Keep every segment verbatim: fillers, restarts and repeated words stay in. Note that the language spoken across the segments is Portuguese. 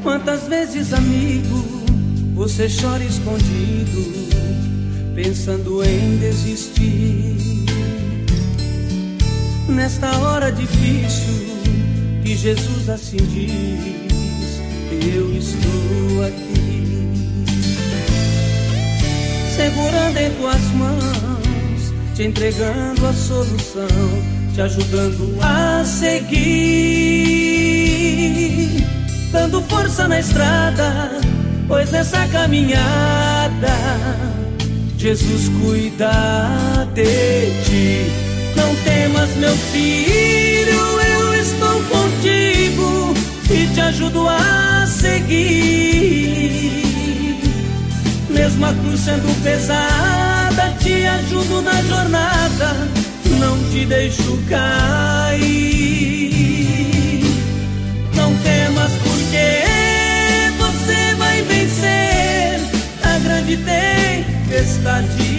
Quantas vezes, amigo, você chora escondido, pensando em desistir. Nesta hora difícil que Jesus assim diz: eu estou aqui, segurando em tuas mãos, te entregando a solução, te ajudando a seguir, dando força na estrada, pois nessa caminhada Jesus cuida de ti. Não temas, meu filho, eu estou contigo e te ajudo a seguir. Mesmo a cruz sendo pesada, te ajudo na jornada, não te deixo cair. Não temas, porque você vai vencer a grande tempestade.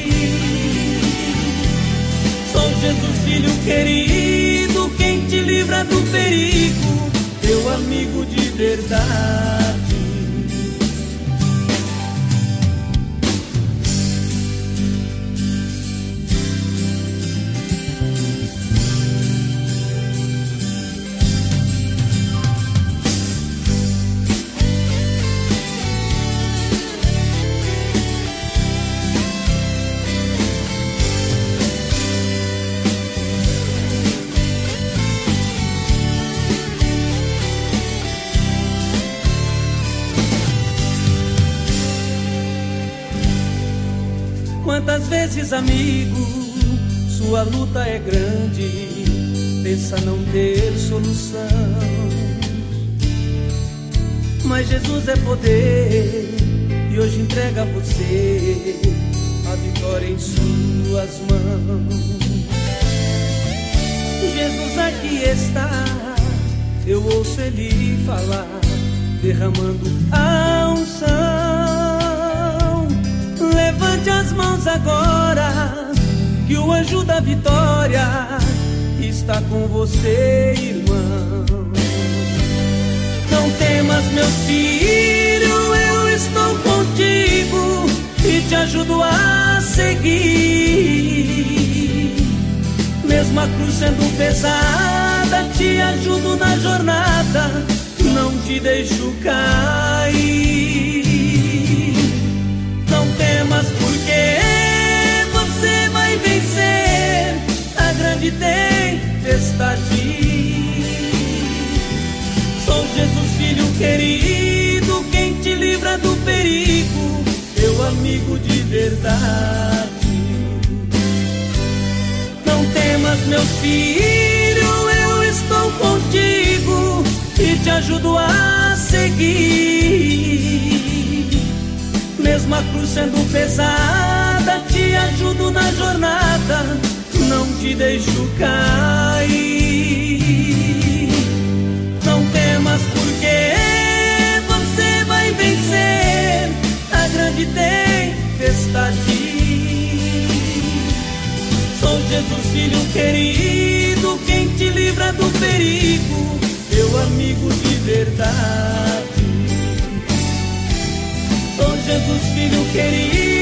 Sou Jesus, filho querido, quem te livra do perigo, teu amigo de verdade. Quantas vezes, amigo, sua luta é grande, pensa não ter solução, mas Jesus é poder e hoje entrega a você a vitória em suas mãos. Jesus aqui está, eu ouço Ele falar, derramando a unção. Levante as mãos agora, que o anjo da vitória está com você, irmão. Não temas, meu filho, eu estou contigo e te ajudo a seguir. Mesmo a cruz sendo pesada, te ajudo na jornada, não te deixo cair. Não temas, porque você vai vencer a grande tempestade. Sou Jesus, filho querido, quem te livra do perigo, teu amigo de verdade. Não temas, meu filho, eu estou contigo e te ajudo a seguir. Mesmo a cruz sendo pesada, te ajudo na jornada, não te deixo cair. Não temas, porque você vai vencer a grande tempestade. Sou Jesus, filho querido, quem te livra do perigo, teu amigo de verdade. Sou Jesus, filho querido,